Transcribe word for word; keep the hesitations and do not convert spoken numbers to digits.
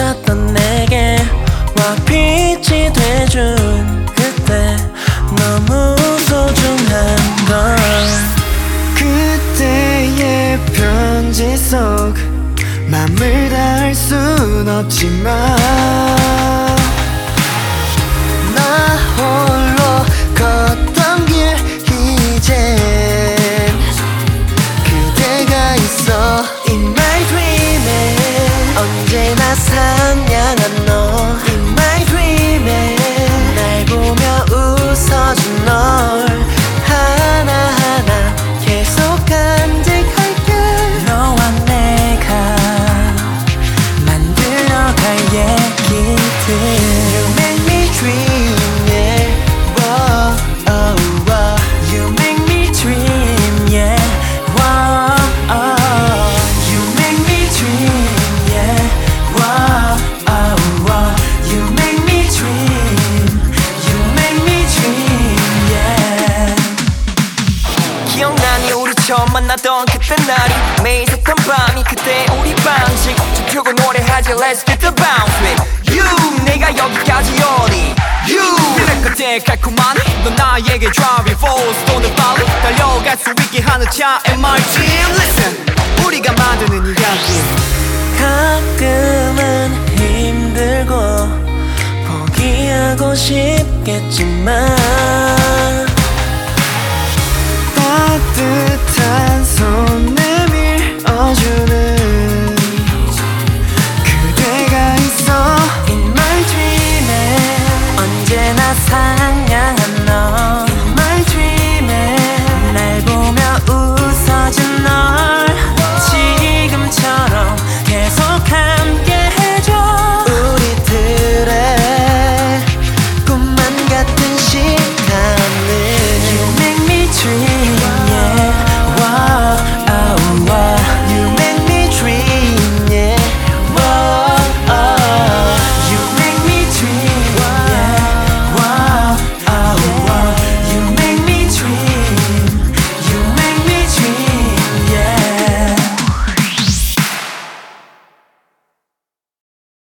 멈췄던 내게 와 빛이 돼준 그때 너무 소중한 걸 그때의 편지 속 맘을 다할 순 없지만 나 홀로 걷던 길 이젠 그대가 있어 In my dream에 언제나 상냥한 너 In my dream에 날 보며 웃어준 널 하나하나 계속 간직할게 너와 내가 만들어갈 얘기들 You make me dream yeah Whoa, oh, oh. You make me dream yeah Whoa, oh. You make me dream yeah Whoa, oh, oh. You make me dream You make me dream yeah 기억나니 우리 처음 만나던 그때 날이 매일 색한 밤이 그때 우리 방식 춤추고 노래하지 Let's get the bounce with you 내가 여기까지 오니 You 그래 그때 달콤하니 넌 나에게 driving force 돈을 빨리 달려갈 수 있게 하는 차 M R G Listen 우리가 만드는 이야기 가끔은 힘들고 포기하고 싶겠지만 따뜻한 손